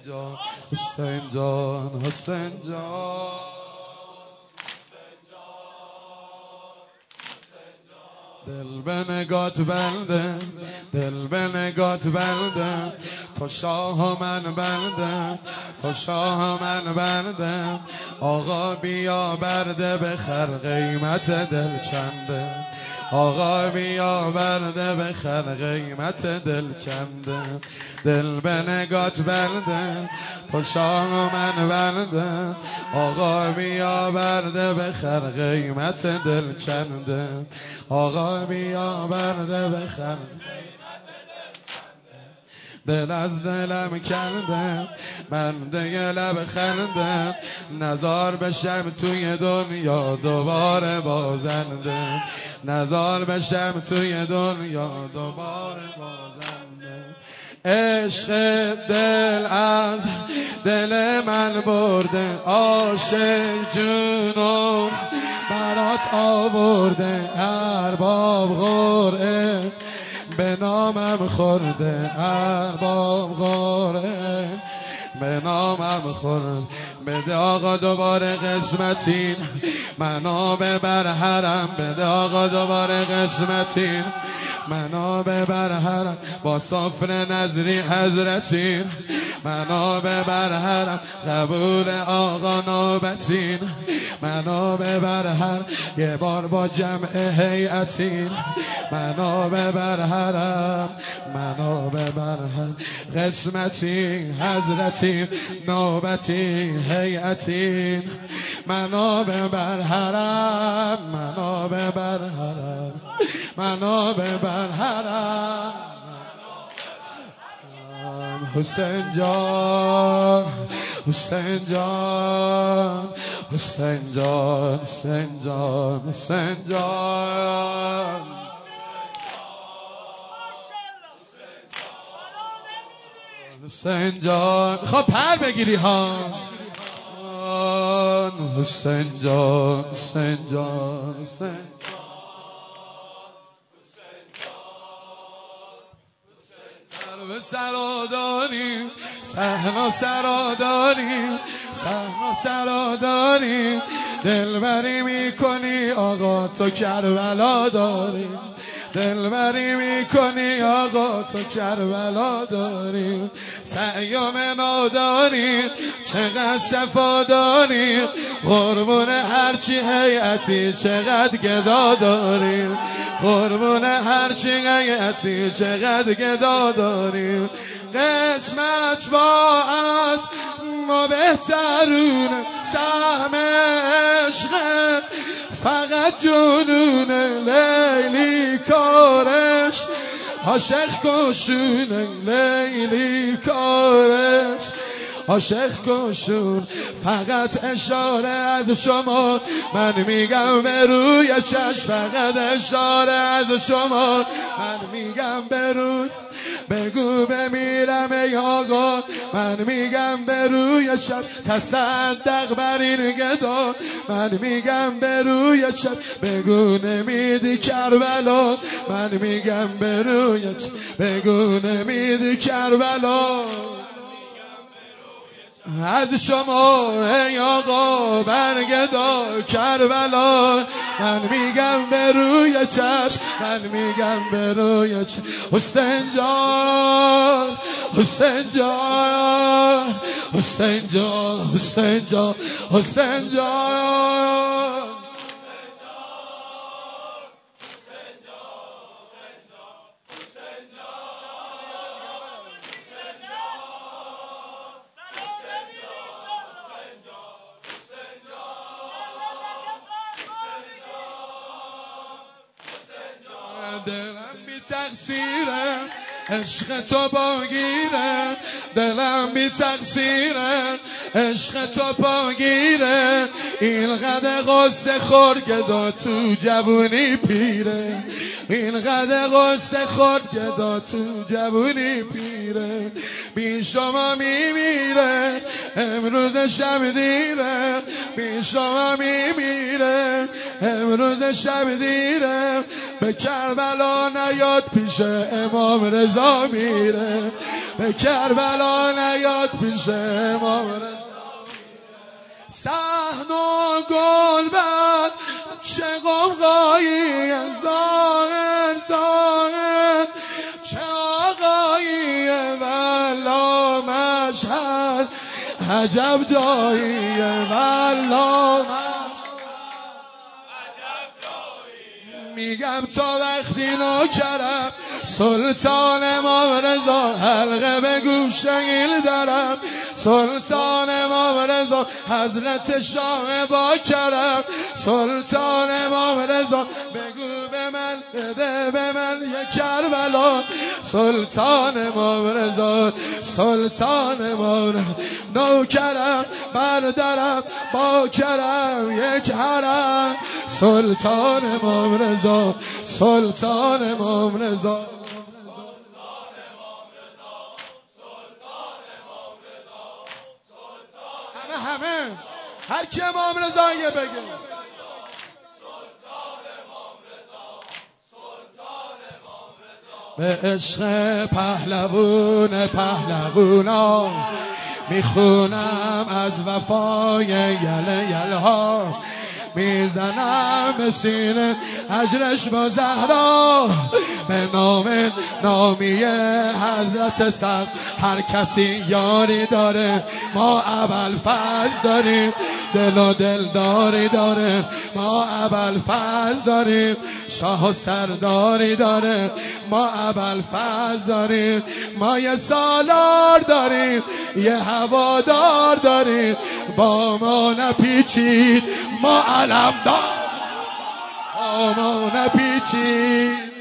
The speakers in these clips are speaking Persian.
جان حسین جان حسین جان دل به نگات بنده دل به نگات بنده تو شاه من بنده تو شاه من بنده آقا بیا برده بخر قیمت دل چنده آقا بیا برده بخر قیمت دل چنده دل به نگات بنده تو شاه من بنده آقا بیا برده بخر قیمت دل چنده آقا بیا برده بخر دل از دلم کنده بنده لب خنده نزار بشم توی دنیا دوباره بازنده نزار بشم توی دنیا دوباره بازنده عشق دل از دل من برده عاشق جنون برات آورده ارباب قرعه به نامم خورده ارباب قرعه به نامم خورد بده آقا دوباره قسمتین منو ببر حرم بده آقا دوباره قسمتین منو ببر حرم با سفره نظری حضرتین منو ببر حرم قبول آقا نوبتین منو ببر حرم یه بار با جمع هیئتین منو ببر حرم منو ببر حرم قسمتین حضرتین نوبتین هیئتین منو ببر حرم منو ببر حرم منو ببر حرم حسین جان حسین جان حسین جان حسین جان حسین جان حسین جان خب پر بگیری ها حسین جان حسین جان حسین به سرادانی صحنا سرادانی صحنا سرادانی دلبری میکنی آقا تو کربلا داری دلبری میکنی آقا تو کربلا داری سعیم نادانی چقدر صفا داری قربون هرچی هیئتی چقدر گدا داری قربون هرچی هیئتی چقدر گدا داری قسمت با از ما بهترون سهم عشق فقط جنون لیلی کارش عاشق کشونه لیلی کارش عاشق کشون فقط اشاره از شما من میگم به روی چشم فقط اشاره از شما من میگم به روی بگو بمیرم ای آقا من میگم به روی چشم تصدق بر این گدا من میگم به روی چشم بگو نمیدی کربلا من میگم به روی چشم بگو نمیدی کربلا از شما ای آقا برگدا کربلا من میگم به روی چشم من میگم به روی چشم حسین جان حسین جان حسین جان حسین جان حسین جان دلم بی تقصیره عشق تو باگیره دلم بی تقصیره عشق تو باگیره این قدر قصه خورد گدا تو جوونی پیره این قدر قصه خورد گدا تو جوونی پیره بی شما میمیره امروز شب دیره بی شما میمیره امروز شب دیره به کربلا نیاد پیش امام رضا میره به کربلا نیاد پیش ما صحن و گلبد چه قوقایی ظاهر ظاهر چه آقایی والا مشهد عجب جایی والا میگم تا وقتی نوکرم سلطان امام رضا حلقه به گوشگیل دارم سلطان امام رضا حضرت شاه با کرم سلطان امام رضا بگو به من بده به من یک کربلا سلطان امام رضا سلطان امام رضا نوکرم بردارم با کرم یک حرم سلطان امام رضا سلطان امام رضا همه هر کی امام رضا یه بگه به عشق پهلوون پهلوونا میخونم از وفای یله یلها میزنم به سینه اجرش با زهرا به نام نامی حضرت سب هر کسی یاری داره ما ابوالفضل داریم دل و دلداری داره ما ابوالفضل داریم شاه و سرداری داره ما ابوالفضل داریم ما یه سالار داریم یه هوادار داریم با ما نپیچید ما علمدار با ما نپیچید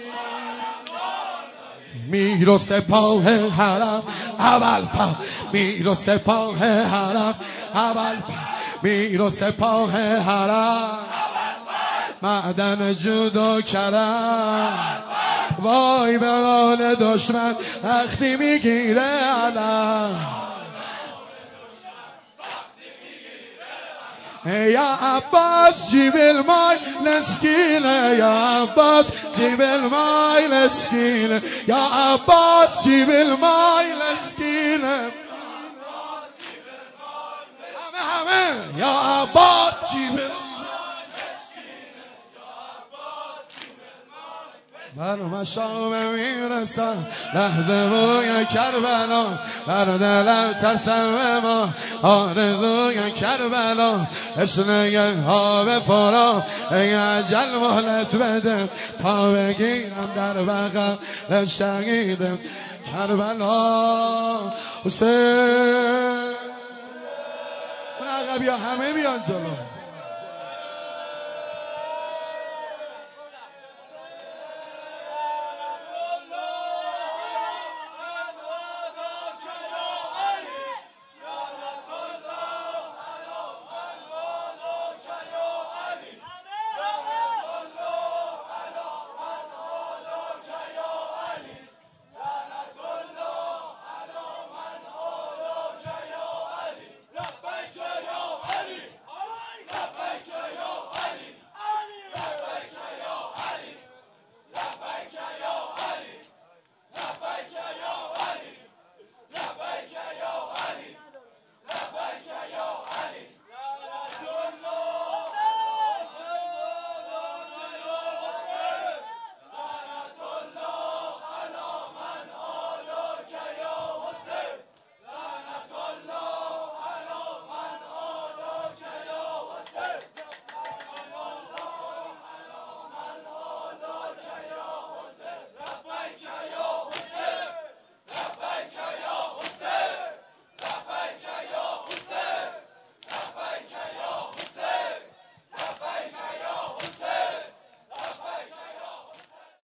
میر و سپاه حرم ابوالفضل میر و سپاه حرم ابوالفضل میر و سپاه حرم معدن جود و کرم وای به حال دشمن وقتی میگیره علم یا عباس جیب المای لسکینه یا عباس جیب المای لسکینه یا عباس جیب المای لسکینه همه یا عباس جیب بر مشام میرسم لحظه بوی کربلا بر دلم ترسم ما آرزوی کربلا اشنه ها به فرا ای اجل مهلت بده تا بگیرم در بغل شهیدم کربلا حسین اون عقبی ها همه بیان جلو